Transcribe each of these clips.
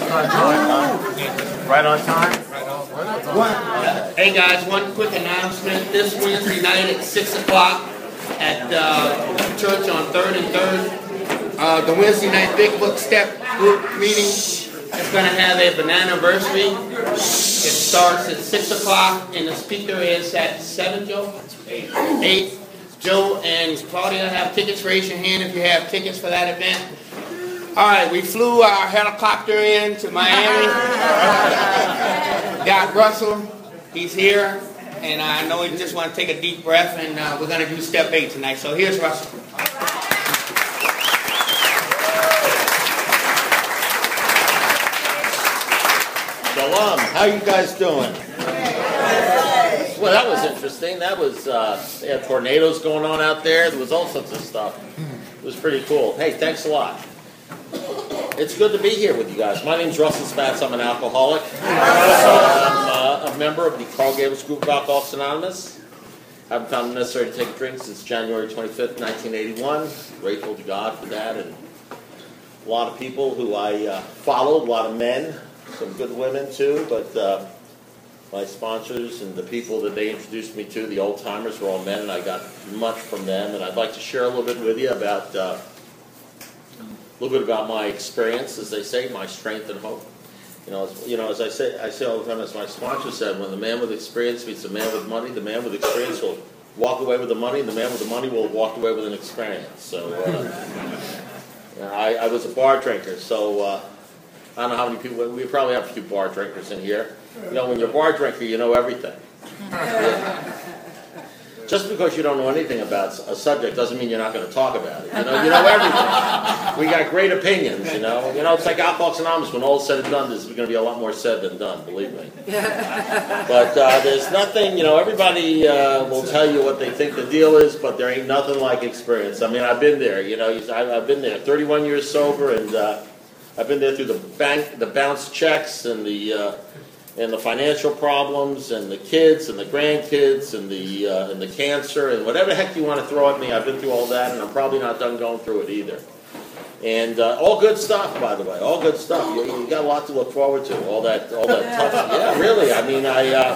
Right on time? Hey guys, one quick announcement. This Wednesday night at 6 o'clock at church on 3rd and 3rd, the Wednesday night Big Book Step group meeting is going to have a banana anniversary. It starts at 6 o'clock and the speaker is at 7, Joe? 8. Joe and Claudia have tickets. Raise your hand if you have tickets for that event. All right, we flew our helicopter in to Miami. Got Russell. He's here. And I know he just want to take a deep breath. And we're going to do step 8 tonight. So here's Russell. Shalom. How you guys doing? Well, that was interesting. That was, they had tornadoes going on out there. There was all sorts of stuff. It was pretty cool. Hey, thanks a lot. It's good to be here with you guys. My name's Russell Spatz. I'm an alcoholic. I'm a member of the Carl Gables Group of Alcoholics Anonymous. I haven't found it necessary to take a drink since January 25th, 1981. Grateful to God for that. And a lot of people who I followed, a lot of men, some good women too, but my sponsors and the people that they introduced me to, the old timers, were all men, and I got much from them. And I'd like to share a little bit with you about my experience, as they say, my strength and hope. You know, as I say all the time, as my sponsor said, when the man with experience meets the man with money, the man with experience will walk away with the money, and the man with the money will walk away with an experience. So, I was a bar drinker, so I don't know how many people. We probably have a few bar drinkers in here. You know, when you're a bar drinker, you know everything. Just because you don't know anything about a subject doesn't mean you're not going to talk about it. You know everything. We got great opinions, you know. It's like Alcoholics Anonymous. When all is said and done, there's going to be a lot more said than done, believe me. But there's nothing, everybody will tell you what they think the deal is, but there ain't nothing like experience. I mean, I've been there, I've been there. 31 years sober, and I've been there through the bounce checks and the financial problems and the kids and the grandkids and the cancer and whatever the heck you want to throw at me. I've been through all that, and I'm probably not done going through it either. And all good stuff, by the way, all good stuff. You got a lot to look forward to. All that tough. Yeah, really. I mean,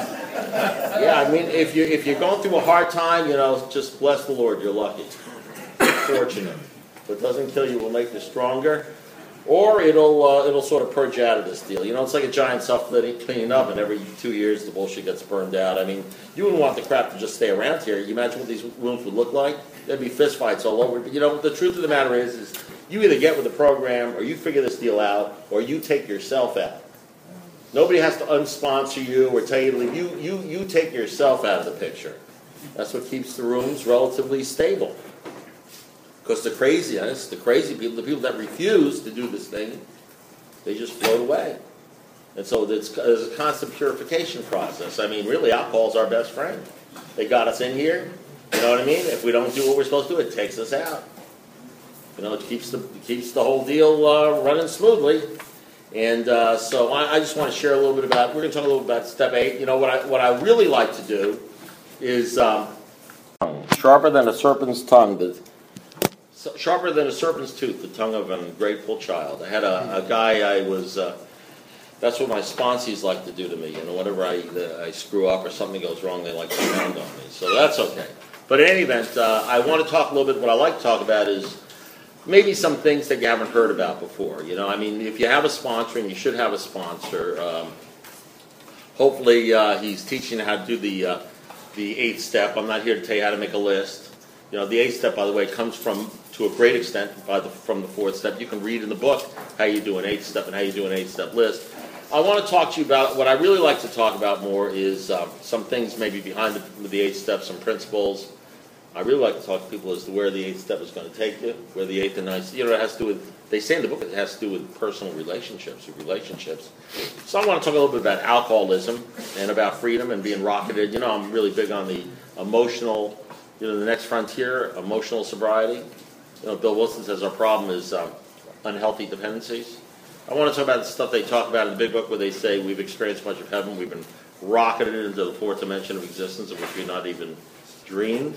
if you're going through a hard time, just bless the Lord. You're lucky, fortunate. What doesn't kill you will make you stronger. Or it'll sort of purge you out of this deal. It's like a giant self-cleaning up, and every 2 years the bullshit gets burned out. I mean, you wouldn't want the crap to just stay around here. You imagine what these rooms would look like? There'd be fistfights all over. But the truth of the matter is you either get with the program, or you figure this deal out, or you take yourself out. Nobody has to unsponsor you or tell you to leave. You take yourself out of the picture. That's what keeps the rooms relatively stable. Because the crazy people, the people that refuse to do this thing, they just float away. And so there's a constant purification process. I mean, really, alcohol's our best friend. They got us in here. You know what I mean? If we don't do what we're supposed to do, it takes us out. It keeps the whole deal running smoothly. And so I just want to share a little bit about. We're going to talk a little bit about step 8. What I really like to do is sharper than a serpent's tongue. Sharper than a serpent's tooth, the tongue of an ungrateful child. I had a guy that's what my sponsees like to do to me. Whenever I screw up or something goes wrong, they like to pound on me. So that's okay. But in any event, I want to talk a little bit, what I like to talk about is maybe some things that you haven't heard about before. If you have a sponsor, and you should have a sponsor, hopefully he's teaching you how to do the 8th step. I'm not here to tell you how to make a list. The 8th step, by the way, comes to a great extent from the 4th step. You can read in the book how you do an 8th step and how you do an 8th step list. I want to talk to you about, what I really like to talk about more is some things maybe behind the 8th step, some principles. I really like to talk to people as to where the 8th step is going to take you, where the 8th and 9th, it has to do with, they say in the book it has to do with personal relationships. So I want to talk a little bit about alcoholism and about freedom and being rocketed. I'm really big on the emotional, the next frontier, emotional sobriety. Bill Wilson says our problem is unhealthy dependencies. I want to talk about the stuff they talk about in the big book where they say we've experienced much of heaven, we've been rocketed into the 4th dimension of existence of which we've not even dreamed.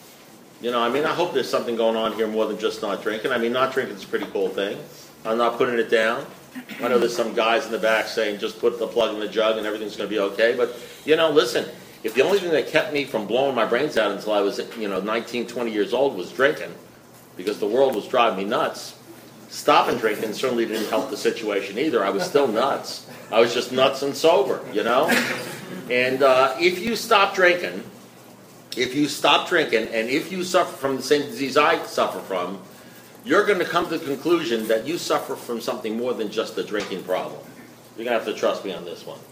I hope there's something going on here more than just not drinking. Not drinking is a pretty cool thing. I'm not putting it down. I know there's some guys in the back saying just put the plug in the jug and everything's going to be okay. But, listen, if the only thing that kept me from blowing my brains out until I was, 19, 20 years old was drinking, because the world was driving me nuts, stopping drinking certainly didn't help the situation either. I was still nuts. I was just nuts and sober, And if you stop drinking, and if you suffer from the same disease I suffer from, you're going to come to the conclusion that you suffer from something more than just a drinking problem. You're going to have to trust me on this one.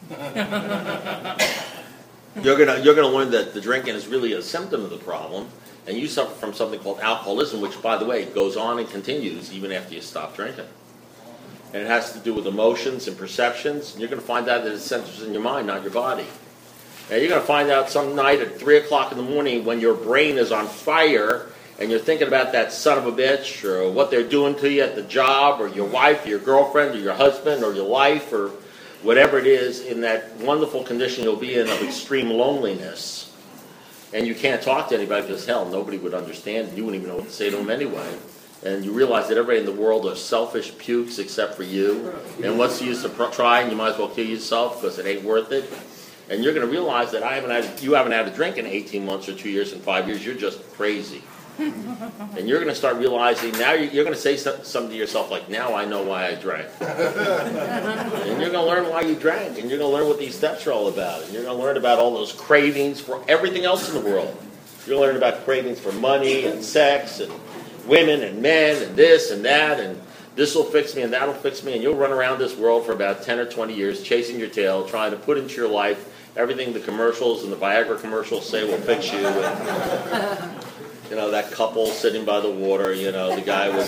You're going to learn that the drinking is really a symptom of the problem, and you suffer from something called alcoholism, which, by the way, goes on and continues even after you stop drinking. And it has to do with emotions and perceptions, and you're going to find out that it centers in your mind, not your body. And you're going to find out some night at 3 o'clock in the morning when your brain is on fire and you're thinking about that son of a bitch or what they're doing to you at the job or your wife or your girlfriend or your husband or your life or whatever it is, in that wonderful condition you'll be in of extreme loneliness. And you can't talk to anybody because, hell, nobody would understand and you wouldn't even know what to say to them anyway. And you realize that everybody in the world are selfish pukes except for you. And what's the use of trying? You might as well kill yourself because it ain't worth it. And you're going to realize that you haven't had a drink in 18 months or 2 years and 5 years. You're just crazy. And you're going to start realizing, now you're going to say something to yourself like, now I know why I drank. And you're going to learn why you drank. And you're going to learn what these steps are all about. And you're going to learn about all those cravings for everything else in the world. You're going to learn about cravings for money and sex and women and men and this and that. And this will fix me and that will fix me. And you'll run around this world for about 10 or 20 years chasing your tail, trying to put into your life everything the commercials and the Viagra commercials say will fix you. And, that couple sitting by the water, the guy with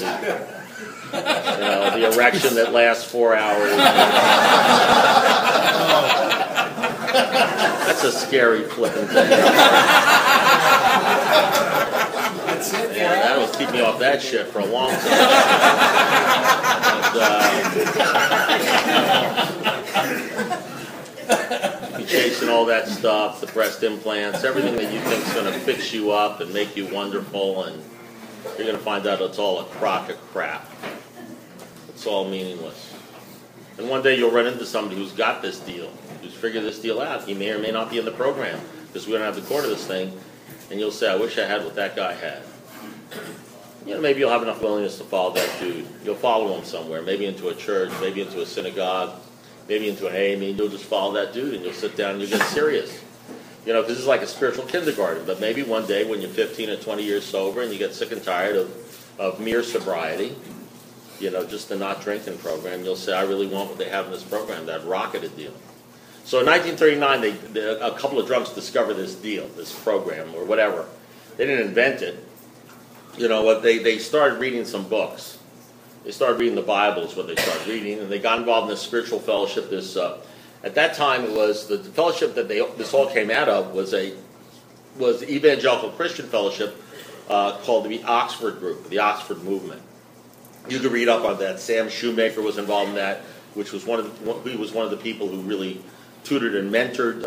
the erection that lasts 4 hours. That's a scary flipping thing. That'll keep me off that shit for a long time. You're chasing all that stuff, the breast implants, everything that you think is going to fix you up and make you wonderful, and you're going to find out it's all a crock of crap. It's all meaningless. And one day you'll run into somebody who's got this deal, who's figured this deal out. He may or may not be in the program because we don't have the core of this thing, and you'll say, I wish I had what that guy had. Maybe you'll have enough willingness to follow that dude. You'll follow him somewhere, maybe into a church, maybe into a synagogue, maybe into an AA meeting. You'll just follow that dude and you'll sit down and you'll get serious. Because this is like a spiritual kindergarten. But maybe one day when you're 15 or 20 years sober and you get sick and tired of mere sobriety, just the not drinking program, you'll say, I really want what they have in this program, that rocketed deal. So in 1939, a couple of drunks discovered this deal, this program or whatever. They didn't invent it. They started reading some books. They started reading the Bible is what they started reading, and they got involved in this spiritual fellowship. At that time, it was the fellowship that this all came out of was the evangelical Christian fellowship called the Oxford Group, the Oxford Movement. You could read up on that. Sam Shoemaker was involved in that, which was he was one of the people who really tutored and mentored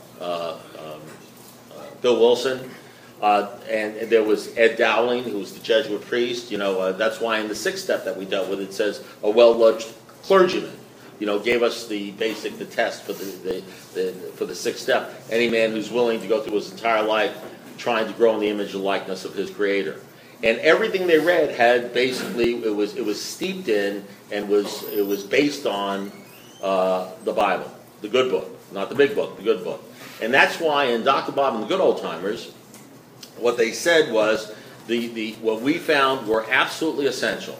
Bill Wilson. And there was Ed Dowling, who was the Jesuit priest. That's why in the sixth step that we dealt with, it says a well-lodged clergyman. Gave us the test for the sixth step. Any man who's willing to go through his entire life trying to grow in the image and likeness of his Creator. And everything they read had basically it was steeped in and it was based on the Bible, the good book, not the big book, the good book. And that's why in Dr. Bob and the Good Old Timers, what they said was what we found were absolutely essential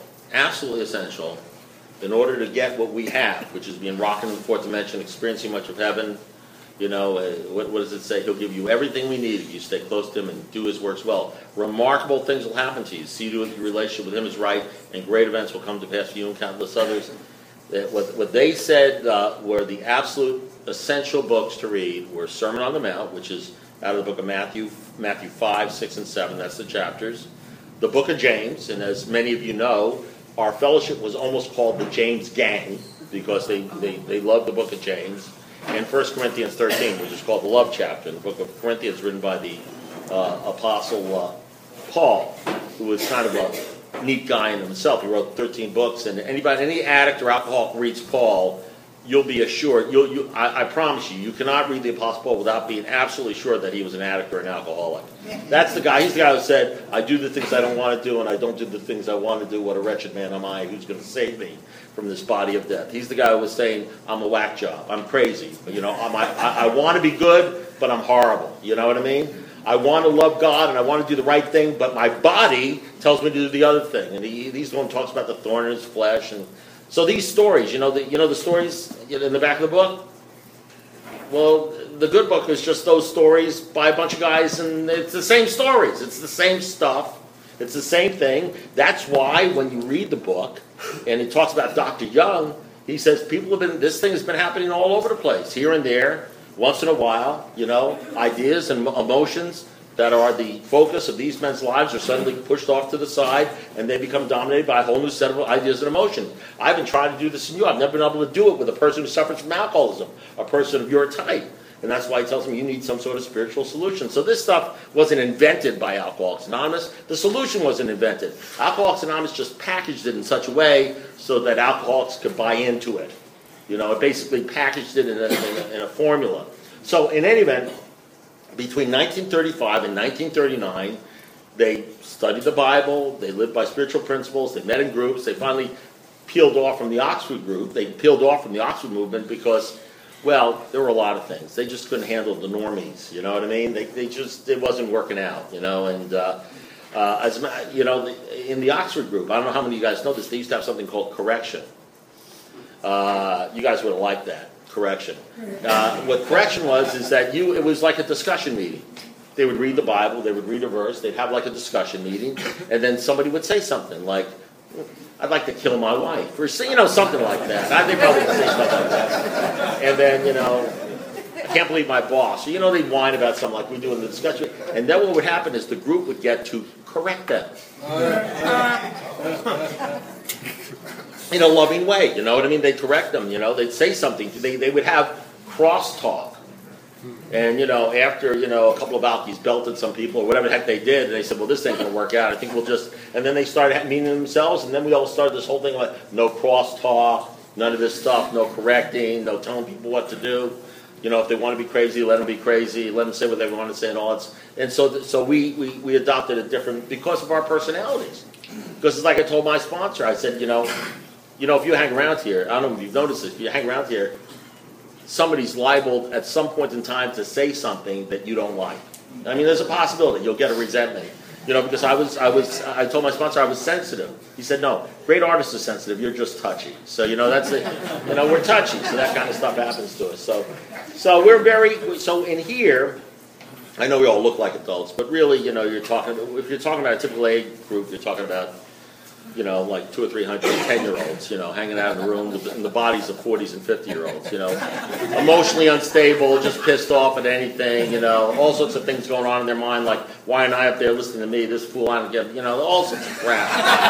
in order to get what we have, which is being rocking in the fourth dimension, experiencing much of heaven. What does it say? He'll give you everything we need if you stay close to him and do his works well. Remarkable things will happen to you. See to it that your relationship with him is right, and great events will come to pass for you and countless others. What they said were the absolute essential books to read were Sermon on the Mount, which is out of the book of Matthew 5, 6, and 7. That's the chapters. The book of James, and as many of you know, our fellowship was almost called the James Gang because they loved the book of James. And 1 Corinthians 13, which is called the love chapter. In the book of Corinthians, written by the Apostle Paul, who was kind of neat guy in himself. He wrote 13 books, and any addict or alcoholic reads Paul, you'll be assured. I promise you, you cannot read the Apostle Paul without being absolutely sure that he was an addict or an alcoholic. That's the guy. He's the guy who said, "I do the things I don't want to do, and I don't do the things I want to do. What a wretched man am I? Who's going to save me from this body of death?" He's the guy who was saying, "I'm a whack job. I'm crazy. I want to be good, but I'm horrible." You know what I mean? I want to love God and I want to do the right thing, but my body tells me to do the other thing. And he's the one who talks about the thorn in his flesh. And so these stories, the stories in the back of the book. Well, the good book is just those stories by a bunch of guys, and it's the same stories. It's the same stuff. It's the same thing. That's why when you read the book, and it talks about Dr. Young, he says this thing has been happening all over the place, here and there. Once in a while, ideas and emotions that are the focus of these men's lives are suddenly pushed off to the side, and they become dominated by a whole new set of ideas and emotions. I've been trying to do this in you. I've never been able to do it with a person who suffers from alcoholism, a person of your type. And that's why he tells me you need some sort of spiritual solution. So this stuff wasn't invented by Alcoholics Anonymous. The solution wasn't invented. Alcoholics Anonymous just packaged it in such a way so that alcoholics could buy into it. It basically packaged it in a formula. So in any event, between 1935 and 1939, they studied the Bible, they lived by spiritual principles, they met in groups, they finally peeled off from the Oxford group. They peeled off from the Oxford movement because, well, there were a lot of things. They just couldn't handle the normies, you know what I mean? It wasn't working out, and in the Oxford group, I don't know how many of you guys know this, they used to have something called correction. You guys would have liked that, correction. What correction is that it was like a discussion meeting. They would read the Bible, they would read a verse, they'd have like a discussion meeting, and then somebody would say something like, "I'd like to kill my wife," or something like that. They probably would say stuff like that. And then, "I can't believe my boss." They'd whine about something like we do in the discussion. And then what would happen is the group would get to correct them. In a loving way, you know what I mean? They'd correct them, they'd say something. They would have crosstalk. And, after, a couple of alkies belted some people or whatever the heck they did, and they said, well, this ain't going to work out. I think we'll just... And then they started meeting themselves, and then we all started this whole thing like no crosstalk, none of this stuff, no correcting, no telling people what to do. If they want to be crazy, let them be crazy, let them say what they want to say and all that. And so we adopted a different... because of our personalities. Because it's like I told my sponsor, I said, if you hang around here, I don't know if you've noticed this, if you hang around here, somebody's liable at some point in time to say something that you don't like. I mean, there's a possibility you'll get a resentment. Because I told my sponsor I was sensitive. He said, "No, great artists are sensitive. You're just touchy." So that's it. We're touchy, so that kind of stuff happens to us. So so in here. I know we all look like adults, but really, if you're talking about a typical age group, you're talking about, like 200 or 300 10-year-olds, hanging out in the room in the bodies of 40s and 50-year-olds, emotionally unstable, just pissed off at anything, all sorts of things going on in their mind, like, why am I up there listening to me, this fool, I don't get, all sorts of crap.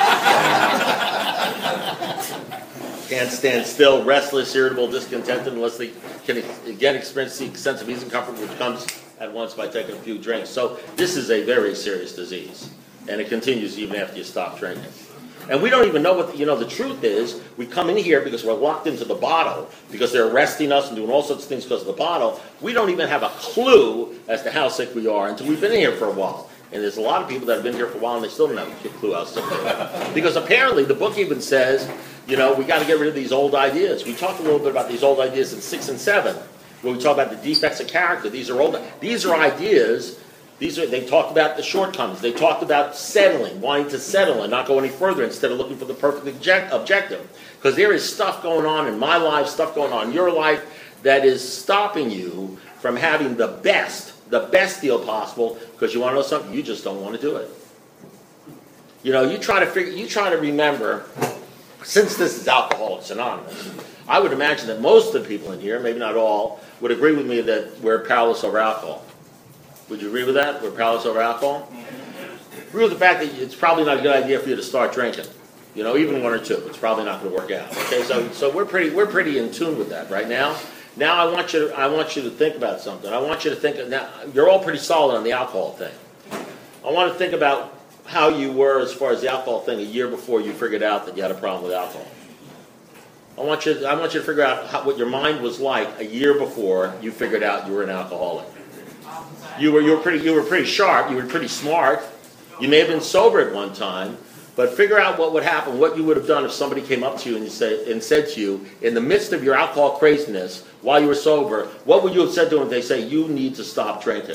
Can't stand still, restless, irritable, discontented, unless they can again experience the sense of ease and comfort which comes at once by taking a few drinks. So this is a very serious disease, and it continues even after you stop drinking. And we don't even know what, the truth is, we come in here because we're locked into the bottle, because they're arresting us and doing all sorts of things because of the bottle. We don't even have a clue as to how sick we are until we've been in here for a while. And there's a lot of people that have been here for a while and they still don't have a clue how sick they are. Because apparently the book even says, we got to get rid of these old ideas. We talked a little bit about these old ideas in 6 and 7, where we talk about the defects of character. These are ideas. They talked about the shortcomings. They talked about settling, wanting to settle and not go any further instead of looking for the perfect objective. Because there is stuff going on in my life, stuff going on in your life that is stopping you from having the best deal possible, because you want to know something? You just don't want to do it. You try to remember, since this is Alcoholics Anonymous, I would imagine that most of the people in here, maybe not all, would agree with me that we're powerless over alcohol. Would you agree with that? We're powerless over alcohol? Agree with the fact that it's probably not a good idea for you to start drinking. Even 1 or 2. It's probably not going to work out. Okay, so we're pretty in tune with that right now. Now I want you to think about something. I want you to think. Now you're all pretty solid on the alcohol thing. I want to think about how you were as far as the alcohol thing a year before you figured out that you had a problem with alcohol. I want you to figure out what your mind was like a year before you figured out you were an alcoholic. You were pretty sharp. You were pretty smart. You may have been sober at one time, but figure out what would happen, what you would have done if somebody came up to you and said to you, in the midst of your alcohol craziness, while you were sober, what would you have said to them if they say, you need to stop drinking?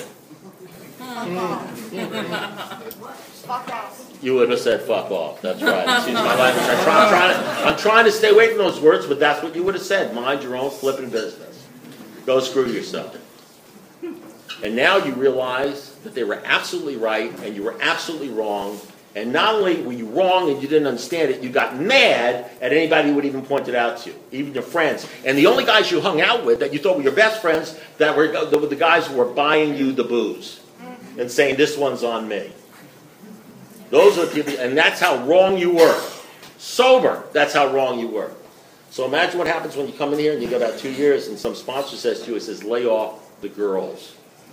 Fuck off. You would have said, fuck off. That's right. Excuse my language. I'm trying to stay away from those words, but that's what you would have said. Mind your own flipping business. Go screw yourself. And now you realize that they were absolutely right and you were absolutely wrong. And not only were you wrong and you didn't understand it, you got mad at anybody who would even point it out to you, even your friends. And the only guys you hung out with that you thought were your best friends, that were the guys who were buying you the booze and saying, this one's on me. Those are the people, and that's how wrong you were. Sober, that's how wrong you were. So imagine what happens when you come in here and you go about 2 years and some sponsor says to you, it says, lay off the girls.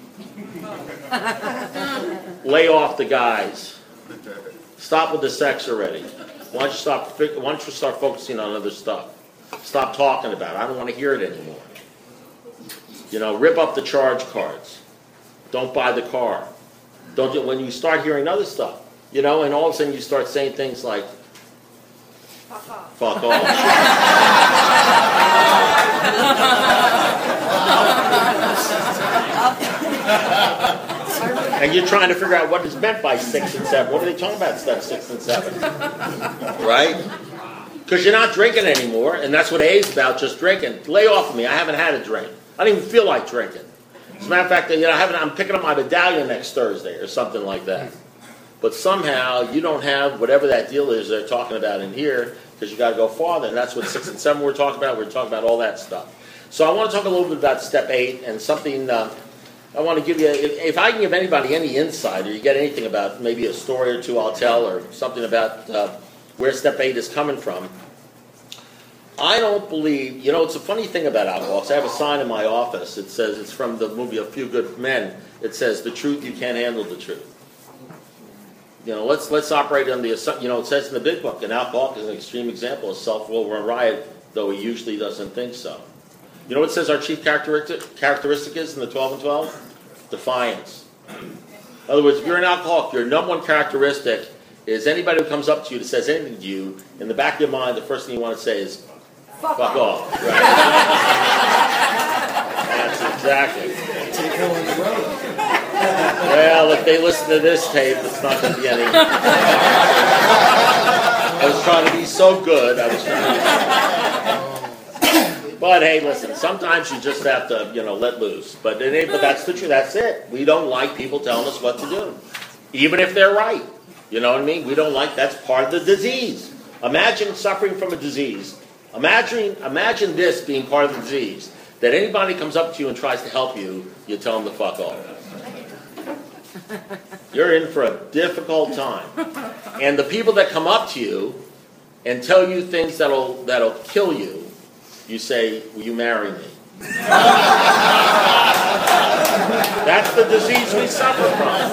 Lay off the guys. Stop with the sex already. Why don't you start focusing on other stuff? Stop talking about it. I don't want to hear it anymore. Rip up the charge cards. Don't buy the car. When you start hearing other stuff, and all of a sudden you start saying things like, Fuck off. fuck off. And you're trying to figure out what is meant by 6 and 7. What are they talking about, step 6 and 7? Right? Because you're not drinking anymore, and that's what A is about, just drinking. Lay off of me. I haven't had a drink. I don't even feel like drinking. As a matter of fact, I'm picking up my medallion next Thursday or something like that. But somehow you don't have whatever that deal is they're talking about in here because you got to go farther. And that's what 6 and 7 we're talking about. We're talking about all that stuff. So I want to talk a little bit about step 8 and something I want to give you. If I can give anybody any insight or you get anything about maybe a story or two I'll tell or something about where step 8 is coming from. I don't believe, it's a funny thing about alcoholics. I have a sign in my office. It says, it's from the movie A Few Good Men. It says, the truth, you can't handle the truth. Let's operate on the assumption, it says in the big book, an alcoholic is an extreme example of self-will run riot, though he usually doesn't think so. You know what it says our chief characteristic is in the 12 and 12? Defiance. In other words, if you're an alcoholic, your number one characteristic is anybody who comes up to you that says anything to you, in the back of your mind, the first thing you want to say is, fuck off. Right? That's exactly. Well, if they listen to this tape, it's not going to be any. I was trying to be so good. But hey, listen. Sometimes you just have to, let loose. But that's the truth. That's it. We don't like people telling us what to do, even if they're right. You know what I mean? We don't like. That's part of the disease. Imagine suffering from a disease. Imagine this being part of the disease. That anybody comes up to you and tries to help you, you tell them to fuck off. You're in for a difficult time. And the people that come up to you and tell you things that'll kill you, you say, will you marry me? That's the disease we suffer from.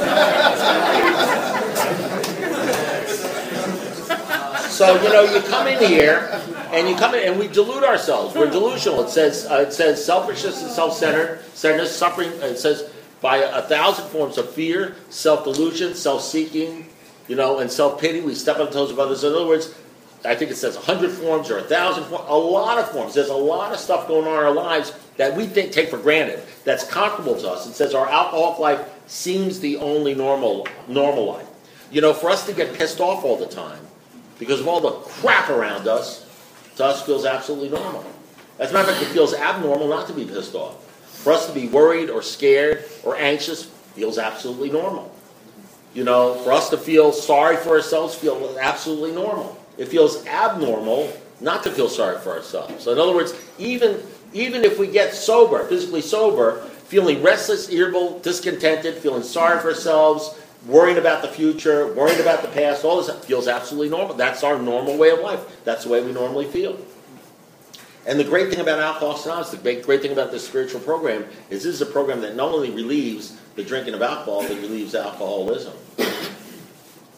So, you come in here, and we delude ourselves. We're delusional. It says selfishness and self-centeredness, suffering. It says by 1,000 forms of fear, self-delusion, self-seeking, and self-pity. We step on the toes of others. In other words, I think it says 100 forms or 1,000 forms, a lot of forms. There's a lot of stuff going on in our lives that we take for granted, that's comparable to us. It says our alcoholic life seems the only normal life. For us to get pissed off all the time, because of all the crap around us, to us feels absolutely normal. As a matter of fact, it feels abnormal not to be pissed off. For us to be worried or scared or anxious feels absolutely normal. For us to feel sorry for ourselves feels absolutely normal. It feels abnormal not to feel sorry for ourselves. So in other words, even if we get sober, physically sober, feeling restless, irritable, discontented, feeling sorry for ourselves, worrying about the future, worrying about the past, all this feels absolutely normal. That's our normal way of life. That's the way we normally feel. And the great thing about Alcoholics Anonymous, the great thing about this spiritual program, is this is a program that not only relieves the drinking of alcohol, but relieves alcoholism.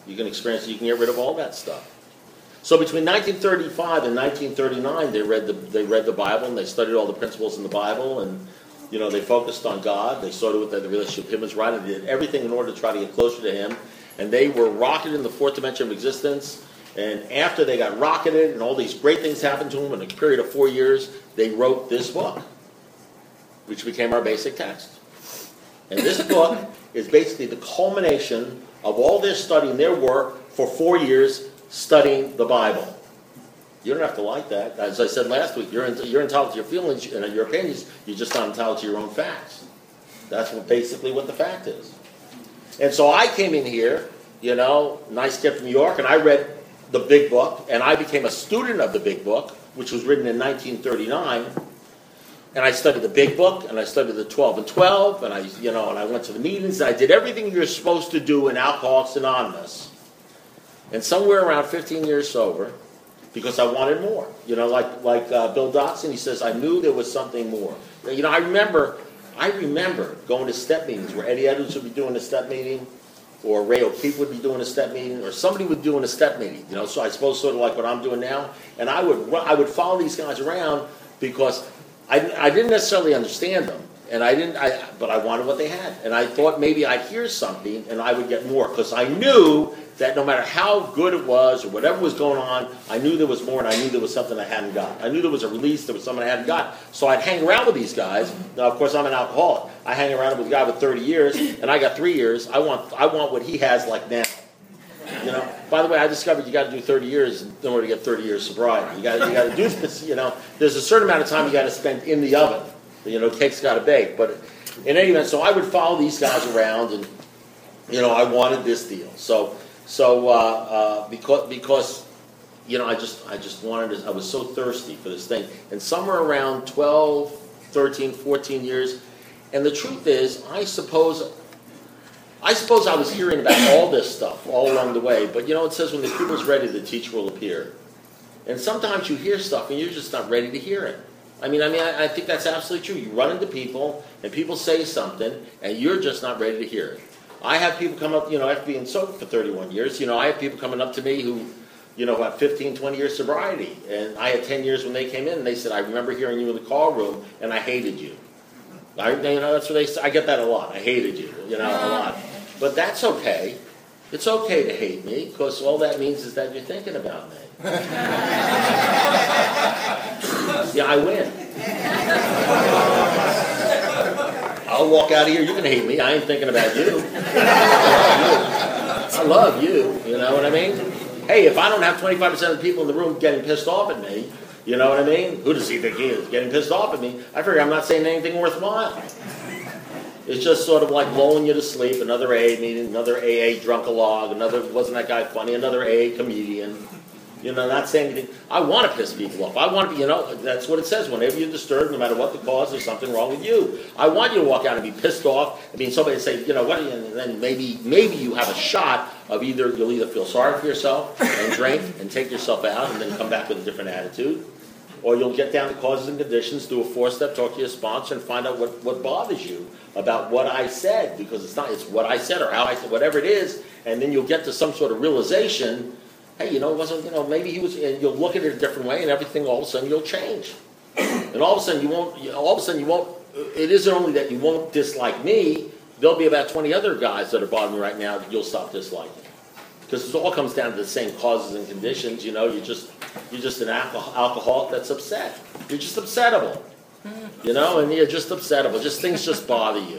You can experience it. You can get rid of all that stuff. So between 1935 and 1939, they read the Bible and they studied all the principles in the Bible, and they focused on God. They saw to it that the relationship with Him was right, and they did everything in order to try to get closer to Him. And they were rocketed in the fourth dimension of existence. And after they got rocketed and all these great things happened to them in a period of 4 years, they wrote this book, which became our basic text. And this book is basically the culmination of all their study and their work for 4 years studying the Bible. You don't have to like that. As I said last week, you're entitled to your feelings and your opinions. You're just not entitled to your own facts. That's basically what the fact is. And so I came in here, nice kid from New York, and I read the big book, and I became a student of the big book, which was written in 1939. And I studied the big book, and I studied the 12 and 12, and I went to the meetings, and I did everything you're supposed to do in Alcoholics Anonymous. And somewhere around 15 years sober, because I wanted more. Like Bill Dotson, he says, I knew there was something more. I remember going to step meetings where Eddie Edwards would be doing a step meeting, or Ray O'Keefe would be doing a step meeting, or somebody would be doing a step meeting. So I suppose sort of like what I'm doing now. And I would follow these guys around because I didn't necessarily understand them, but I wanted what they had, and I thought maybe I'd hear something and I would get more, because I knew that no matter how good it was or whatever was going on, I knew there was more, and I knew there was something I hadn't got. I knew there was a release, there was something I hadn't got. So I'd hang around with these guys. Now, of course, I'm an alcoholic. I hang around with a guy with 30 years, and I got 3 years. I want what he has like now. By the way, I discovered you got to do 30 years in order to get 30 years sobriety. You got to do this. There's a certain amount of time you got to spend in the oven. Cake's got to bake. But in any event, so I would follow these guys around, and I wanted this deal. So because I just wanted to, I was so thirsty for this thing. And somewhere around 12, 13, 14 years, and the truth is, I suppose I was hearing about all this stuff all along the way, but it says when the pupil is ready, the teacher will appear. And sometimes you hear stuff and you're just not ready to hear it. I think that's absolutely true. You run into people and people say something and you're just not ready to hear it. I have people come up, after being sober for 31 years, I have people coming up to me who, have 15, 20 years sobriety. And I had 10 years when they came in and they said, I remember hearing you in the call room and I hated you. That's what they say. I get that a lot. I hated you, a lot. But that's okay. It's okay to hate me, because all that means is that you're thinking about me. Yeah, I win. I'll walk out of here. You can hate me. I ain't thinking about you. I love you. You know what I mean? Hey, if I don't have 25% of the people in the room getting pissed off at me, you know what I mean? Who does he think he is? Getting pissed off at me. I figure I'm not saying anything worthwhile. It's just sort of like lulling you to sleep. Another AA meeting, another AA drunk-a-log, another, wasn't that guy funny? Another AA comedian. Not saying anything. I want to piss people off. I want to, that's what it says. Whenever you're disturbed, no matter what the cause, there's something wrong with you. I want you to walk out and be pissed off. Somebody say, what, and then maybe you have a shot of you'll either feel sorry for yourself and drink and take yourself out and then come back with a different attitude, or you'll get down to causes and conditions, do a 4-step, talk to your sponsor, and find out what bothers you about what I said, because it's what I said or how I said, whatever it is, and then you'll get to some sort of realization. Hey, it wasn't, maybe he was, and you'll look at it a different way, and everything, all of a sudden, you'll change. And all of a sudden, you won't, it isn't only that you won't dislike me, there'll be about 20 other guys that are bothering me right now that you'll stop disliking. Because it all comes down to the same causes and conditions, you're just an alcoholic that's upset. You're just upsettable, and you're just upsettable. Things just bother you,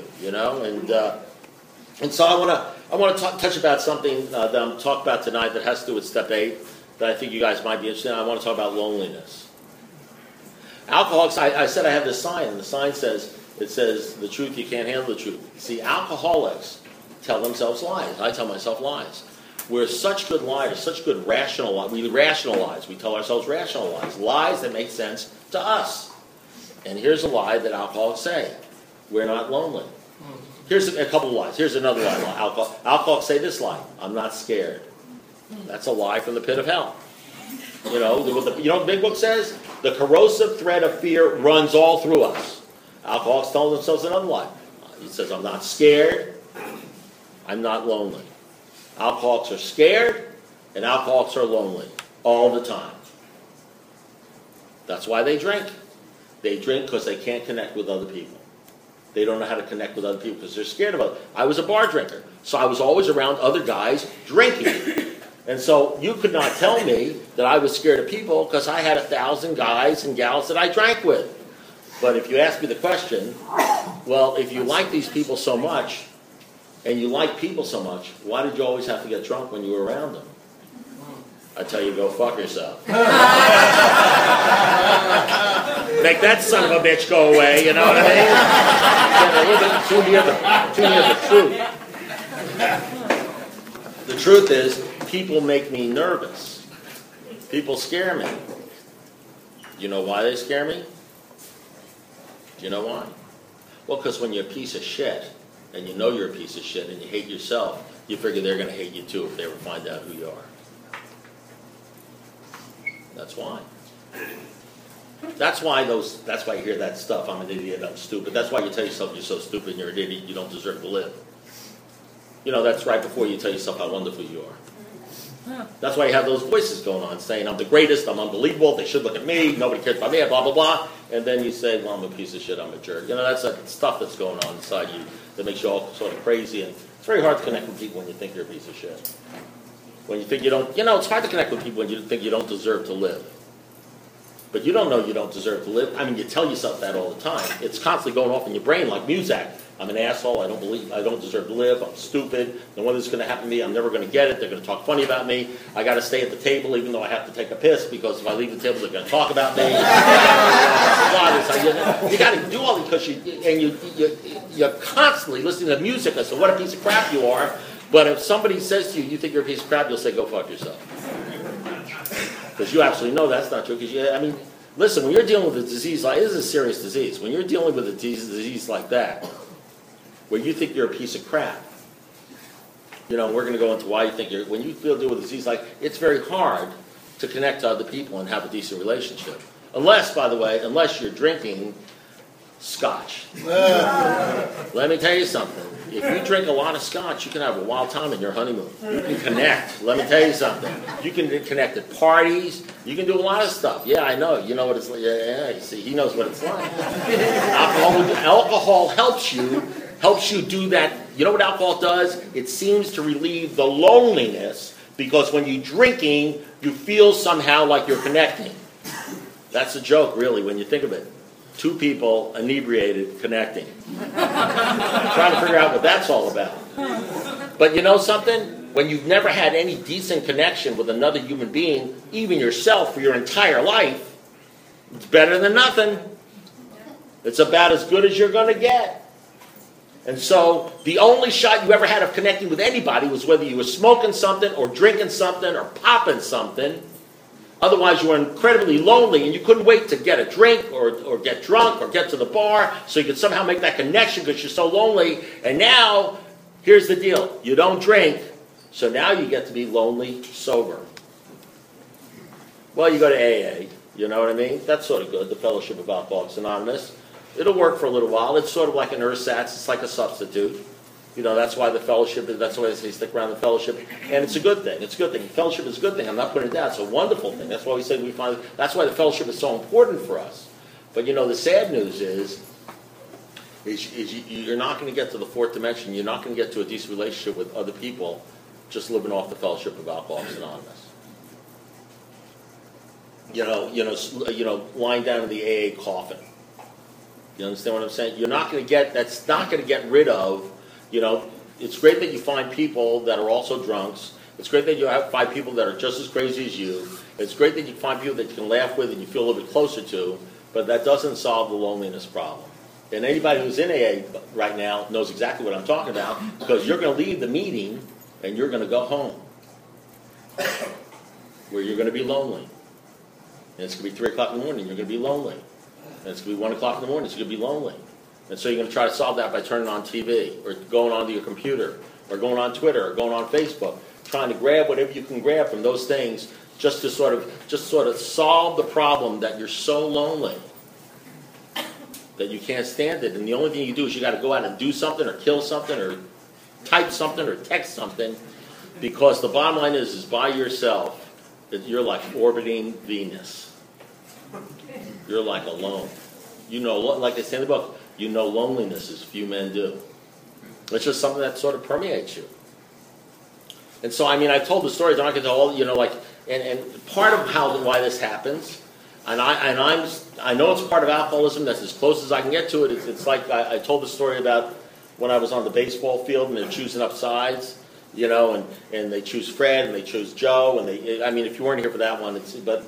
and so I want to touch about something that I'm talking about tonight that has to do with step 8 that I think you guys might be interested in. I want to talk about loneliness. Alcoholics, I said I have this sign, and the sign says, the truth, you can't handle the truth. See, alcoholics tell themselves lies. I tell myself lies. We're such good liars, such good rationalize. We rationalize. We tell ourselves rational lies. Lies that make sense to us. And here's a lie that alcoholics say. We're not lonely. Here's a couple of lies. Here's another lie. Alcoholics say this lie. I'm not scared. That's a lie from the pit of hell. What the Big Book says? The corrosive thread of fear runs all through us. Alcoholics tell themselves another lie. He says, I'm not scared. I'm not lonely. Alcoholics are scared, and alcoholics are lonely all the time. That's why they drink. They drink because they can't connect with other people. They don't know how to connect with other people because they're scared of it. I was a bar drinker, so I was always around other guys drinking. And so you could not tell me that I was scared of people because I had 1,000 guys and gals that I drank with. But if you ask me the question, well, if you like these people so much, and you like people so much, why did you always have to get drunk when you were around them? I tell you, go fuck yourself. Make that son of a bitch go away, you know what I mean? Too near the truth. The truth is, people make me nervous. People scare me. You know why they scare me? Do you know why? Well, because when you're a piece of shit, and you know you're a piece of shit, and you hate yourself, you figure they're going to hate you too if they ever find out who you are. That's why. That's why you hear that stuff, I'm an idiot, I'm stupid. That's why you tell yourself you're so stupid and you're an idiot, you don't deserve to live. You know, that's right before you tell yourself how wonderful you are. That's why you have those voices going on saying, I'm the greatest, I'm unbelievable, they should look at me, nobody cares about me, blah, blah, blah. And then you say, well, I'm a piece of shit, I'm a jerk. You know, that's that stuff that's going on inside you that makes you all sort of crazy. And it's very hard to connect with people when you think you're a piece of shit. When you think you don't, it's hard to connect with people when you think you don't deserve to live. But you don't know you don't deserve to live. I mean, you tell yourself that all the time. It's constantly going off in your brain like Muzak. I'm an asshole. I don't deserve to live. I'm stupid. No wonder it's going to happen to me. I'm never going to get it. They're going to talk funny about me. I got to stay at the table even though I have to take a piss because if I leave the table, they're going to talk about me. You got to do all this because you're constantly listening to music as to what a piece of crap you are. But if somebody says to you, you think you're a piece of crap, you'll say, go fuck yourself. Because you absolutely know that's not true. Because listen, when you're dealing with a disease like this, is a serious disease. When you're dealing with a disease like that, where you think you're a piece of crap, we're going to go into why you think when you deal with a disease like, it's very hard to connect to other people and have a decent relationship. Unless, by the way, you're drinking scotch. Let me tell you something. If you drink a lot of scotch, you can have a wild time in your honeymoon. You can connect. Let me tell you something. You can connect at parties. You can do a lot of stuff. Yeah, I know. You know what it's like. Yeah, you see, he knows what it's like. Alcohol helps you do that. You know what alcohol does? It seems to relieve the loneliness because when you're drinking, you feel somehow like you're connecting. That's a joke, really, when you think of it. Two people inebriated connecting. Trying to figure out what that's all about. But you know something? When you've never had any decent connection with another human being, even yourself, for your entire life, it's better than nothing. It's about as good as you're going to get. And so the only shot you ever had of connecting with anybody was whether you were smoking something or drinking something or popping something. Otherwise, you were incredibly lonely, and you couldn't wait to get a drink or get drunk or get to the bar so you could somehow make that connection because you're so lonely. And now, here's the deal. You don't drink, so now you get to be lonely sober. Well, you go to AA, you know what I mean? That's sort of good, the Fellowship of Alcoholics Anonymous. It'll work for a little while. It's sort of like an ersatz. It's like a substitute. That's why the fellowship, that's why they say stick around the fellowship. And it's a good thing. It's a good thing. Fellowship is a good thing. I'm not putting it down. It's a wonderful thing. That's why we say that's why the fellowship is so important for us. But the sad news is you're not going to get to the fourth dimension. You're not going to get to a decent relationship with other people just living off the Fellowship of Alcoholics Anonymous. Lying down in the AA coffin. You understand what I'm saying? That's not going to get rid of. It's great that you find people that are also drunks. It's great that you find people that are just as crazy as you. It's great that you find people that you can laugh with and you feel a little bit closer to, but that doesn't solve the loneliness problem. And anybody who's in AA right now knows exactly what I'm talking about because you're going to leave the meeting and you're going to go home where you're going to be lonely. And it's going to be 3 o'clock in the morning, you're going to be lonely. And it's going to be 1 o'clock in the morning, it's going to be lonely. And so you're going to try to solve that by turning on TV or going onto your computer or going on Twitter or going on Facebook, trying to grab whatever you can grab from those things just to sort of solve the problem that you're so lonely that you can't stand it. And the only thing you do is you got to go out and do something or kill something or type something or text something Because the bottom line is by yourself, that you're like orbiting Venus. You're like alone. You know, like they say in the book, you know loneliness as few men do. It's just something that sort of permeates you. And so, I mean, I told the stories. I'm not going to tell all, and part of why this happens, and I know it's part of alcoholism. That's as close as I can get to it. It's like I told the story about when I was on the baseball field and they're choosing up sides, and they choose Fred and they choose Joe, and if you weren't here for that one,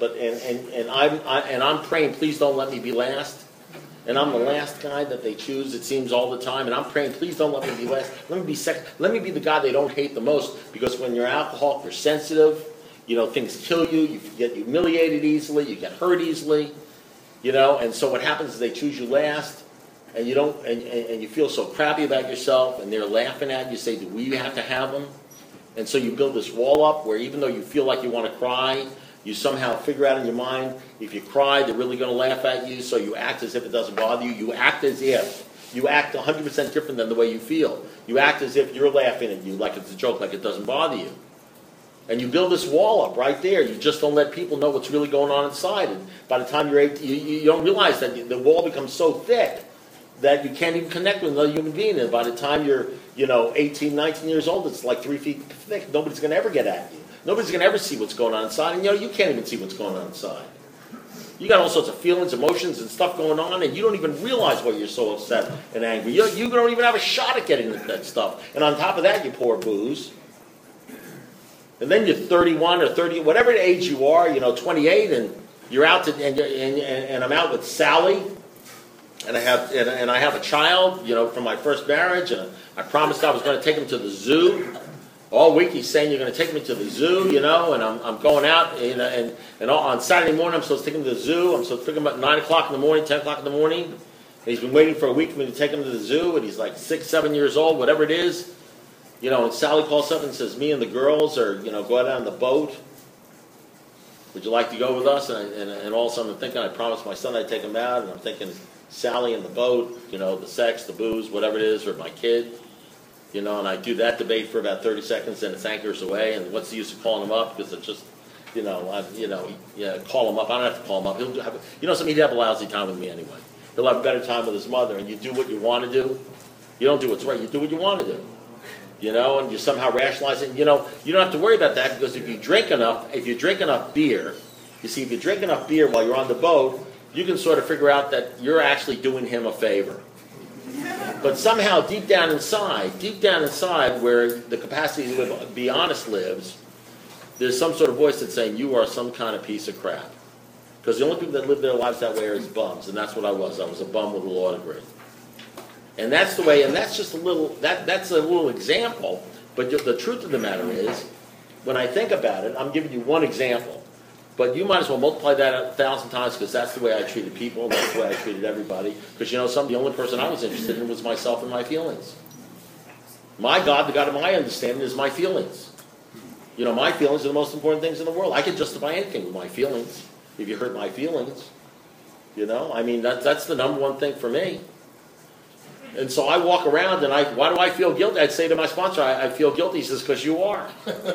I'm praying, please don't let me be last. And I'm the last guy that they choose, it seems, all the time. And I'm praying, please don't let me be last. Let me be second. Let me be the guy they don't hate the most. Because when you're alcoholic, you're sensitive. Things kill you. You get humiliated easily. You get hurt easily. And so what happens is they choose you last. And you don't, and you feel so crappy about yourself. And they're laughing at you. You say, do we have to have them? And so you build this wall up where even though you feel like you want to cry, you somehow figure out in your mind, if you cry, they're really going to laugh at you, so you act as if it doesn't bother you. You act as if. You act 100% different than the way you feel. You act as if you're laughing at you, like it's a joke, like it doesn't bother you. And you build this wall up right there. You just don't let people know what's really going on inside. And by the time you're 18, you don't realize that the wall becomes so thick that you can't even connect with another human being. And by the time you're, 18, 19 years old, it's like 3 feet thick. Nobody's going to ever get at you. Nobody's going to ever see what's going on inside, and you can't even see what's going on inside. You got all sorts of feelings, emotions, and stuff going on, and you don't even realize why you're so upset and angry. You don't even have a shot at getting at that stuff. And on top of that, you pour booze. And then you're 31 or 30, whatever age you are, 28, and you're out and I'm out with Sally, and I have a child, from my first marriage, and I promised I was going to take him to the zoo. All week he's saying you're going to take me to the zoo, and I'm going out, and on Saturday morning I'm supposed to take him to the zoo. I'm supposed to pick him up at 9 o'clock in the morning, 10 o'clock in the morning. And he's been waiting for a week for me to take him to the zoo, and he's like 6, 7 years old, whatever it is. And Sally calls up and says, me and the girls are, go out on the boat. Would you like to go with us? And all of a sudden I'm thinking, I promised my son I'd take him out, and I'm thinking Sally in the boat, the sex, the booze, whatever it is, or my kid. And I do that debate for about 30 seconds, and it's anchors away. And what's the use of calling him up? Because it's just, call him up. I don't have to call him up. He'll have, he'd have a lousy time with me anyway. He'll have a better time with his mother. And you do what you want to do. You don't do what's right. You do what you want to do. And you somehow rationalize it. And, you don't have to worry about that because if you drink enough beer, if you drink enough beer while you're on the boat, you can sort of figure out that you're actually doing him a favor. But somehow, deep down inside, where the capacity to be honest lives, there's some sort of voice that's saying, you are some kind of piece of crap. Because the only people that live their lives that way are as bums, and that's what I was. I was a bum with a law degree. And that's the way, and that's just that's a little example, but the truth of the matter is, when I think about it, I'm giving you one example. But you might as well multiply that 1,000 times because that's the way I treated people, and that's the way I treated everybody. Because the only person I was interested in was myself and my feelings. My God, the God of my understanding, is my feelings. My feelings are the most important things in the world. I can justify anything with my feelings. If you hurt my feelings, that's the number one thing for me. And so I walk around and why do I feel guilty? I'd say to my sponsor, I feel guilty. He says, because you are.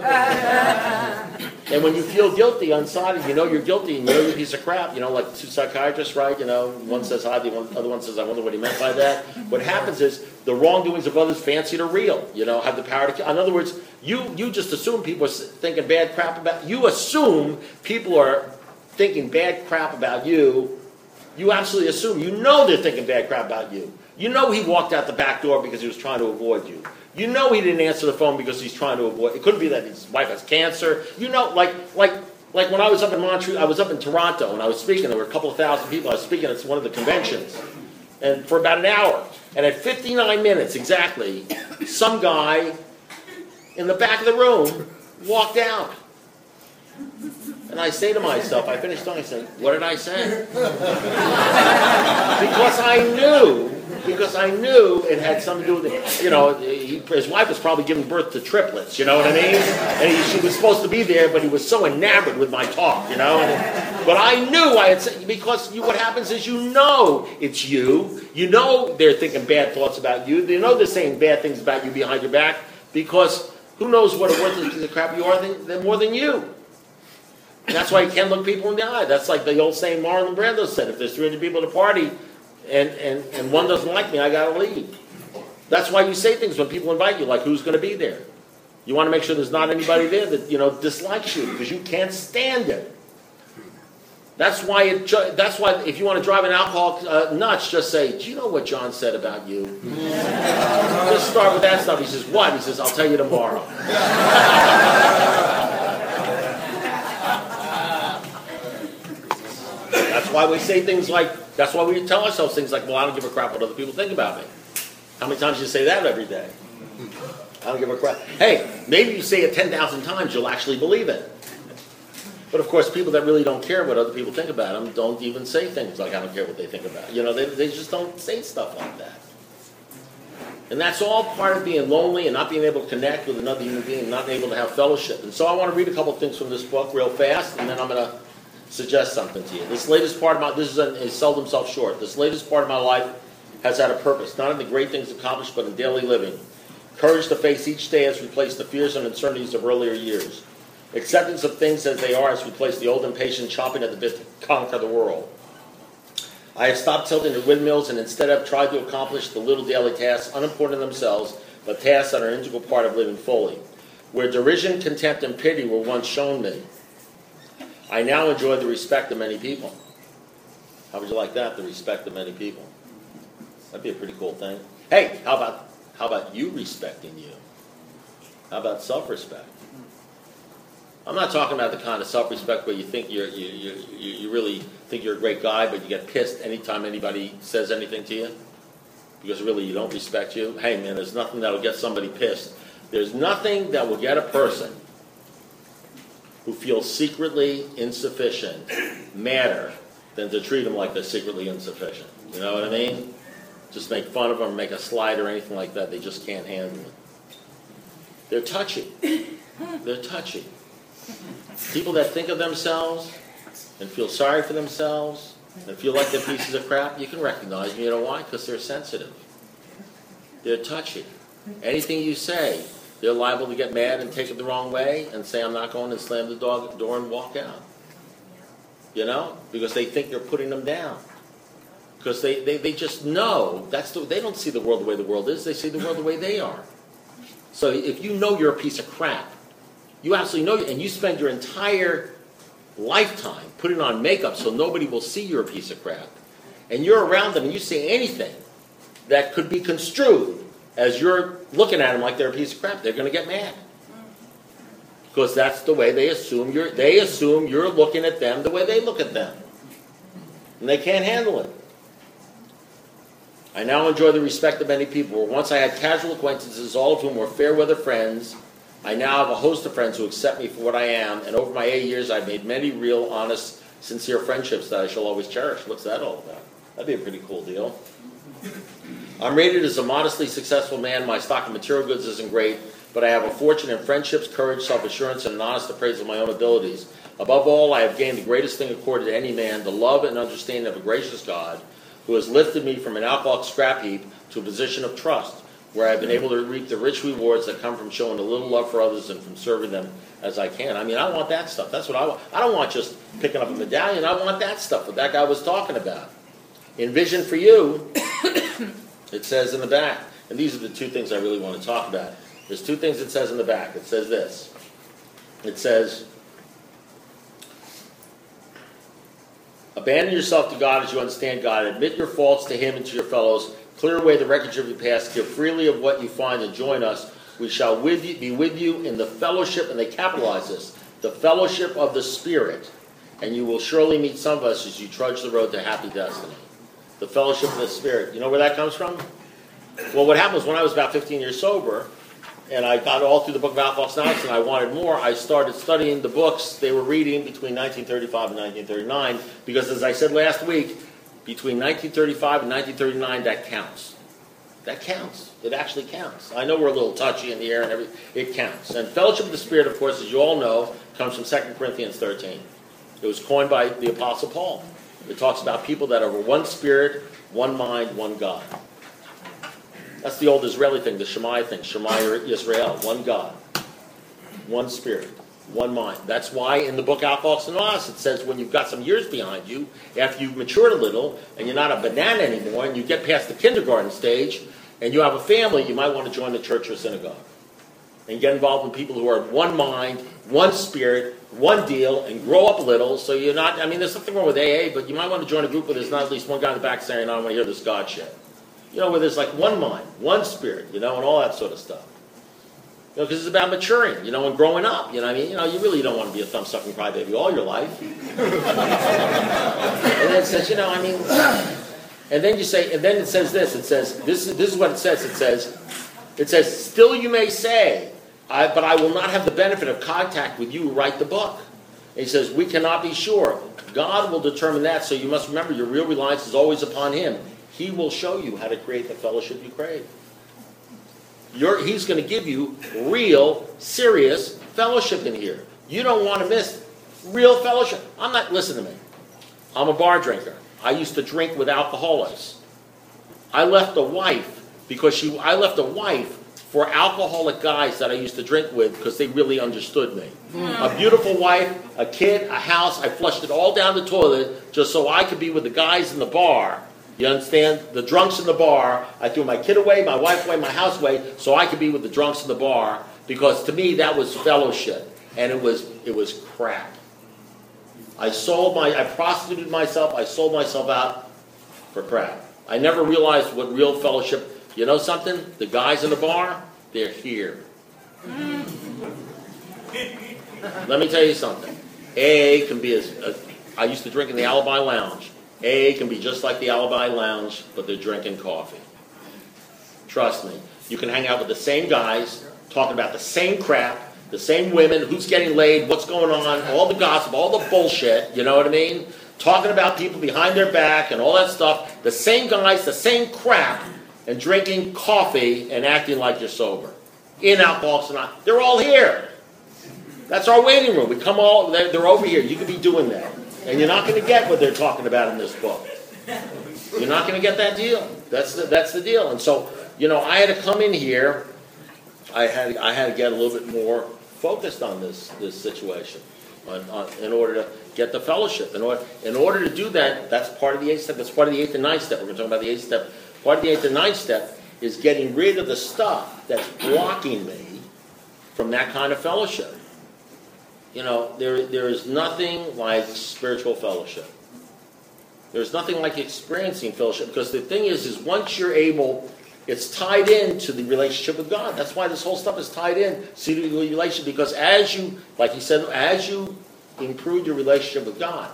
And when you feel guilty inside, you're guilty and you're a piece of crap, like two psychiatrists, right? One says hi, the other one says, I wonder what he meant by that. What happens is the wrongdoings of others, fancied or real, have the power to kill. In other words, you just assume people are thinking bad crap about you. Assume people are thinking bad crap about you. You absolutely assume. They're thinking bad crap about you. He walked out the back door because he was trying to avoid you. He didn't answer the phone because he's trying to avoid. It couldn't be that his wife has cancer. Like when I was up in Montreal, I was up in Toronto and I was speaking. There were a couple of thousand people. I was speaking at one of the conventions, and for about an hour. And at 59 minutes exactly, some guy in the back of the room walked out. And I say to myself, I finished talking, I say, what did I say? Because I knew it had something to do with it. His wife was probably giving birth to triplets, you know what I mean? And she was supposed to be there, but he was so enamored with my talk, But I knew I had said, because what happens is it's you. They're thinking bad thoughts about you. They're saying bad things about you behind your back because Who knows what a worthless piece of crap you are than more than you? And that's why you can't look people in the eye. That's like the old saying Marlon Brando said, if there's 300 people at a party and one doesn't like me, I got to leave. That's why you say things when people invite you, like who's going to be there. You want to make sure there's not anybody there that, dislikes you because you can't stand it. That's why if you want to drive an alcoholic nuts, just say, do you know what John said about you? Just start with that stuff. He says, what? He says, I'll tell you tomorrow. That's why we say things like, that's why we tell ourselves things like, well, I don't give a crap what other people think about me. How many times do you say that every day? I don't give a crap. Hey, maybe you say it 10,000 times, you'll actually believe it. But of course, people that really don't care what other people think about them don't even say things like, I don't care what they think about. They just don't say stuff like that. And that's all part of being lonely and not being able to connect with another human being, not able to have fellowship. And so I want to read a couple of things from this book real fast, and then I'm going to suggest something to you. This is seldom self-short. This latest part of my life has had a purpose, not in the great things accomplished, but in daily living. Courage to face each day has replaced the fears and uncertainties of earlier years. Acceptance of things as they are has replaced the old impatient chomping at the bit to conquer the world. I have stopped tilting at windmills and instead have tried to accomplish the little daily tasks, unimportant in themselves, but tasks that are an integral part of living fully. Where derision, contempt, and pity were once shown me, I now enjoy the respect of many people. How would you like that, the respect of many people? That'd be a pretty cool thing. Hey, how about you respecting you? How about self-respect? I'm not talking about the kind of self-respect where you think you really think you're a great guy, but you get pissed anytime anybody says anything to you because really you don't respect you. Hey man, there's nothing that will get somebody pissed. There's nothing that will get a person who feels secretly insufficient madder than to treat them like they're secretly insufficient. You know what I mean? Just make fun of them, make a slide or anything like that. They just can't handle it. They're touchy. They're touchy. People that think of themselves and feel sorry for themselves and feel like they're pieces of crap, you can recognize them. You know why? Because they're sensitive. They're touchy. Anything you say, they're liable to get mad and take it the wrong way and say, I'm not going to slam the door and walk out. Because they think you're putting them down. Because they just know, they don't see the world the way the world is, they see the world the way they are. So if you know you're a piece of crap, you absolutely know, and you spend your entire lifetime putting on makeup so nobody will see you're a piece of crap, and you're around them and you say anything that could be construed as you're looking at them like they're a piece of crap, they're going to get mad. Because that's the way they assume you're looking at them the way they look at them. And they can't handle it. I now enjoy the respect of many people. Where once I had casual acquaintances, all of whom were fair-weather friends, I now have a host of friends who accept me for what I am, and over my 8 years I've made many real, honest, sincere friendships that I shall always cherish. What's that all about? That'd be a pretty cool deal. I'm rated as a modestly successful man. My stock of material goods isn't great, but I have a fortune in friendships, courage, self-assurance, and an honest appraisal of my own abilities. Above all, I have gained the greatest thing accorded to any man, the love and understanding of a gracious God, who has lifted me from an alcoholic scrap heap to a position of trust, where I've been able to reap the rich rewards that come from showing a little love for others and from serving them as I can. I mean, I want that stuff. That's what I want. I don't want just picking up a medallion. I want that stuff that that guy was talking about. In Vision for You, it says in the back, and these are the two things I really want to talk about. There's two things it says in the back. It says this. It says, abandon yourself to God as you understand God. Admit your faults to Him and to your fellows. Clear away the wreckage of your past. Give freely of what you find and join us. We shall be with you in the fellowship, and they capitalize this, the fellowship of the Spirit. And you will surely meet some of us as you trudge the road to happy destiny. The fellowship of the Spirit. You know where that comes from? Well, what happened was when I was about 15 years sober, and I got all through the book of Alcoholics Anonymous, and I wanted more, I started studying the books they were reading between 1935 and 1939, because as I said last week, between 1935 and 1939, that counts. That counts. It actually counts. I know we're a little touchy in the air and everything. It counts. And fellowship of the Spirit, of course, as you all know, comes from 2 Corinthians 13. It was coined by the Apostle Paul. It talks about people that are one spirit, one mind, one God. That's the old Israeli thing, the Shema thing. Shema Yisrael, one God. one spirit, one mind. That's why in the book Alcoholics Anonymous it says when you've got some years behind you, after you've matured a little and you're not a banana anymore and you get past the kindergarten stage and you have a family, you might want to join the church or synagogue and get involved with people who are one mind, one spirit, one deal, and grow up a little so you're not, I mean, there's nothing wrong with AA, but you might want to join a group where there's not at least one guy in the back saying, I don't want to hear this God shit. You know, where there's like one mind, one spirit, you know, and all that sort of stuff. You know, because it's about maturing, you know, and growing up. You know what I mean? You know, you really don't want to be a thumb-sucking crybaby all your life. And then it says, you know, I mean, and then you say, and then it says this. It says, this is what it says. It says, still you may say, but I will not have the benefit of contact with you who write the book. And he says, we cannot be sure. God will determine that, so you must remember your real reliance is always upon him. He will show you how to create the fellowship you crave. He's going to give you real, serious fellowship in here. You don't want to miss real fellowship. Listen to me. I'm a bar drinker. I used to drink with alcoholics. I left a wife for alcoholic guys that I used to drink with because they really understood me. A beautiful wife, a kid, a house. I flushed it all down the toilet just so I could be with the guys in the bar. You understand? The drunks in the bar. I threw my kid away, my wife away, my house away, so I could be with the drunks in the bar because to me that was fellowship, and it was crap. I prostituted myself. I sold myself out for crap. I never realized what real fellowship. You know something? The guys in the bar, they're here. Let me tell you something. AA can be I used to drink in the Alibi Lounge. AA can be just like the Alibi Lounge, but they're drinking coffee. Trust me. You can hang out with the same guys, talking about the same crap, the same women, who's getting laid, what's going on, all the gossip, all the bullshit, you know what I mean? Talking about people behind their back and all that stuff. The same guys, the same crap, and drinking coffee and acting like you're sober. In Alcoholics Anonymous. They're all here. That's our waiting room. They're over here. You could be doing that. And you're not going to get what they're talking about in this book. You're not going to get that deal. That's the deal. And so, you know, I had to come in here. I had to get a little bit more focused on this situation in order to get the fellowship. In order to do that, that's part of the 8th step. That's part of the 8th and 9th step. We're going to talk about the 8th step. Part of the 8th and 9th step is getting rid of the stuff that's blocking me from that kind of fellowship. You know, there is nothing like spiritual fellowship. There's nothing like experiencing fellowship, because the thing is once you're able, it's tied into the relationship with God. That's why this whole stuff is tied in to the relationship, because as you, like he said, as you improve your relationship with God,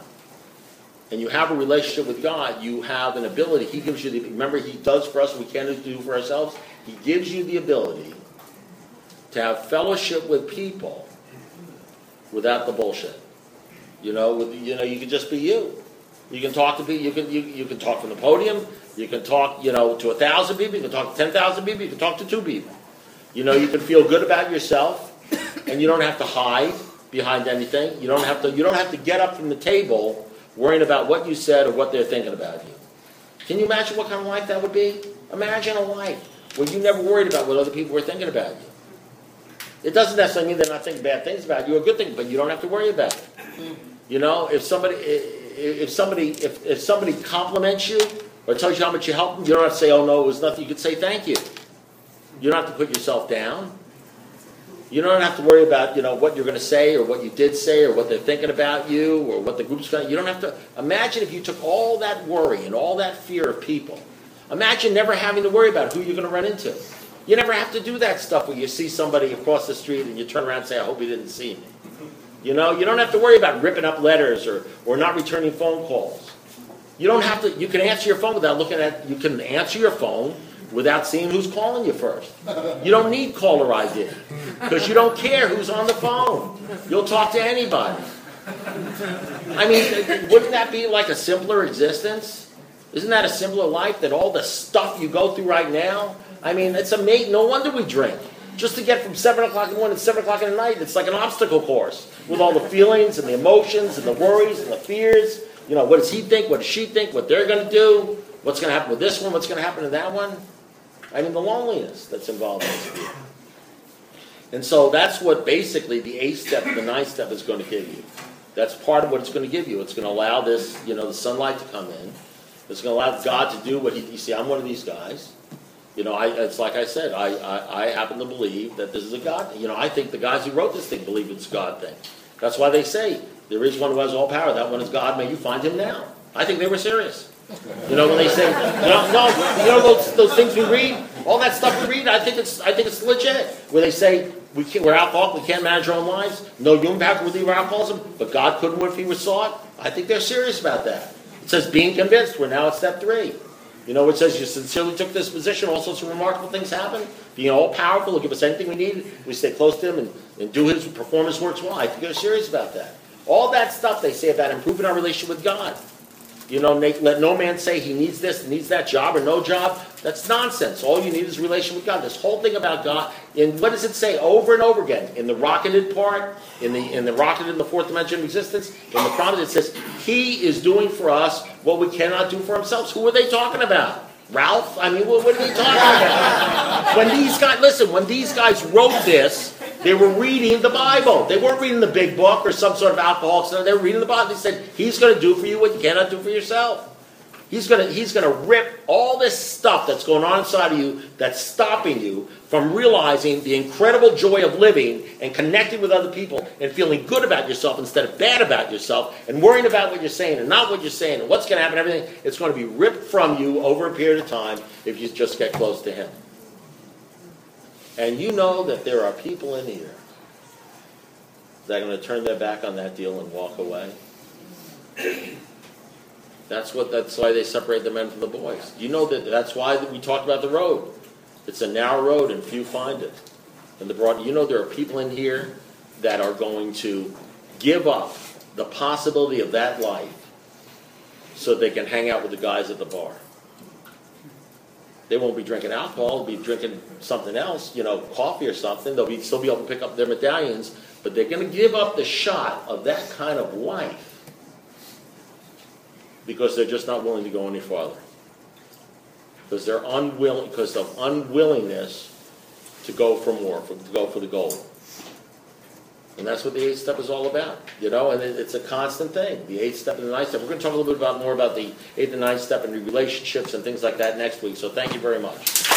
and you have a relationship with God, you have an ability. He gives you remember, he does for us what we can't do for ourselves. He gives you the ability to have fellowship with people without the bullshit. You know, you can just be you. You can talk to people. You can talk from the podium. You can talk, to 1,000 people. You can talk to 10,000 people. You can talk to 2 people. You know, you can feel good about yourself, and you don't have to hide behind anything. You don't have to get up from the table worrying about what you said or what they're thinking about you. Can you imagine what kind of life that would be? Imagine a life where you never worried about what other people were thinking about you. It doesn't necessarily mean they're not thinking bad things about you or good things, but you don't have to worry about it. You know, if somebody compliments you or tells you how much you helped them, you don't have to say, "Oh no, it was nothing." You could say thank you. You don't have to put yourself down. You don't have to worry about, what you're going to say or what you did say or what they're thinking about you or what the group's going to. You don't have to. Imagine if you took all that worry and all that fear of people. Imagine never having to worry about who you're going to run into. You never have to do that stuff where you see somebody across the street and you turn around and say, "I hope he didn't see me." You don't have to worry about ripping up letters or not returning phone calls. You don't have to. You can answer your phone without looking at. You can answer your phone without seeing who's calling you first. You don't need caller ID because you don't care who's on the phone. You'll talk to anybody. I mean, wouldn't that be like a simpler existence? Isn't that a simpler life than all the stuff you go through right now? I mean, it's amazing. No wonder we drink. Just to get from 7 o'clock in the morning to 7 o'clock in the night, it's like an obstacle course with all the feelings and the emotions and the worries and the fears. What does he think? What does she think? What they're going to do? What's going to happen with this one? What's going to happen to that one? I mean, the loneliness that's involved in this. And so that's what basically the 8th step and the 9th step is going to give you. That's part of what it's going to give you. It's going to allow this, the sunlight to come in. It's going to allow God to do what you see, I'm one of these guys. It's like I said, I happen to believe that this is a God. I think the guys who wrote this thing believe it's a God thing. That's why they say, there is one who has all power. That one is God. May you find him now. I think they were serious. When they say, those things we read, all that stuff we read, I think it's legit. Where they say, we're alcoholics, we can't manage our own lives. No human power can relieve our alcoholism, but God couldn't if he was sought. I think they're serious about that. It says being convinced. We're now at step 3. It says you sincerely took this position, all sorts of remarkable things happen. Being all powerful, he'll give us anything we need. We stay close to him and perform his works well. I think they're serious about that. All that stuff they say about improving our relationship with God. Let no man say he needs this, needs that job or no job. That's nonsense. All you need is a relation with God. This whole thing about God, and what does it say over and over again? In the rocketed part, in the rocketed in the 4th dimension of existence, in the promise, it says, he is doing for us what we cannot do for ourselves. Who are they talking about? Ralph? What are they talking about? When these guys wrote this, they were reading the Bible. They weren't reading the big book or some sort of alcoholics. They were reading the Bible. They said, he's going to do for you what you cannot do for yourself. He's going to rip all this stuff that's going on inside of you that's stopping you from realizing the incredible joy of living and connecting with other people and feeling good about yourself instead of bad about yourself and worrying about what you're saying and not what you're saying and what's going to happen, everything. It's going to be ripped from you over a period of time if you just get close to him. And you know that there are people in here that are going to turn their back on that deal and walk away. That's why they separate the men from the boys. You know that's why we talked about the road. It's a narrow road and few find it. And there are people in here that are going to give up the possibility of that life so they can hang out with the guys at the bar. They won't be drinking alcohol, they'll be drinking something else, coffee or something. They'll still be able to pick up their medallions, but they're going to give up the shot of that kind of life because they're just not willing to go any farther. Because they're unwilling, because of unwillingness to go for more, to go for the goal. And that's what the 8th step is all about, and it's a constant thing. The 8th step and the 9th step. We're going to talk a little bit more about the 8th and 9th step and relationships and things like that next week. So thank you very much.